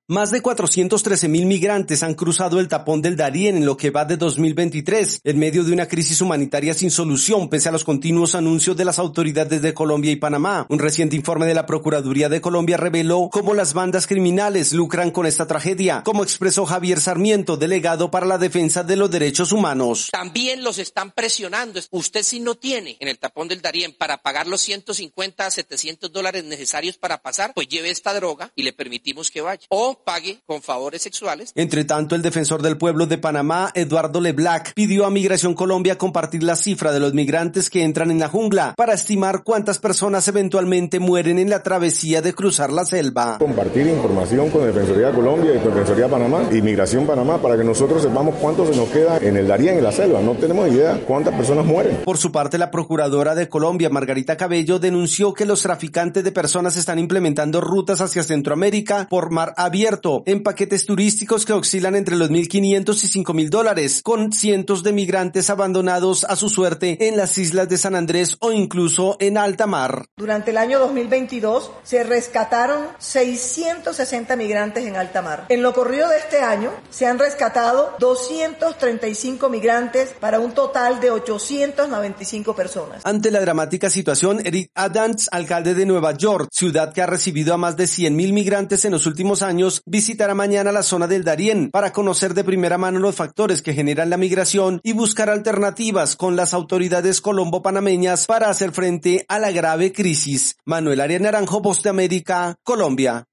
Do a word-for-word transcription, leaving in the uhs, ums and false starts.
Más de cuatrocientos trece mil migrantes han cruzado el tapón del Darién en lo que va de dos mil veintitrés, en medio de una crisis humanitaria sin solución, pese a los continuos anuncios de las autoridades de Colombia y Panamá. Un reciente informe de la Procuraduría de Colombia reveló cómo las bandas criminales lucran con esta tragedia, como expresó Javier Sarmiento, delegado para la defensa de los derechos humanos. También los están presionando. Usted si no tiene en el tapón del Darién para pagar los ciento cincuenta a setecientos dólares necesarios para pasar, pues lleve esta droga y le permitimos que vaya. O pague con favores sexuales. Entre tanto, el defensor del pueblo de Panamá, Eduardo Leblac, pidió a Migración Colombia compartir la cifra de los migrantes que entran en la jungla para estimar cuántas personas eventualmente mueren en la travesía de cruzar la selva. Compartir información con Defensoría Colombia y con Defensoría Panamá y Migración Panamá para que nosotros sepamos cuánto se nos queda en el Darién, en la selva. No tenemos idea cuántas personas mueren. Por su parte, la Procuradora de Colombia, Margarita Cabello, denunció que los traficantes de personas están implementando rutas hacia Centroamérica por mar abierto en paquetes turísticos que oscilan entre los mil quinientos y cinco mil dólares, con cientos de migrantes abandonados a su suerte en las islas de San Andrés o incluso en alta mar. Durante el año dos mil veintidós se rescataron seiscientos sesenta migrantes en alta mar. En lo corrido de este año se han rescatado doscientos treinta y cinco migrantes para un total de ochocientas noventa y cinco personas. Ante la dramática situación, Eric Adams, alcalde de Nueva York, ciudad que ha recibido a más de cien mil migrantes en los últimos años, visitará mañana la zona del Darién para conocer de primera mano los factores que generan la migración y buscar alternativas con las autoridades colombo-panameñas para hacer frente a la grave crisis. Manuel Arias Naranjo, Voz de América, Colombia.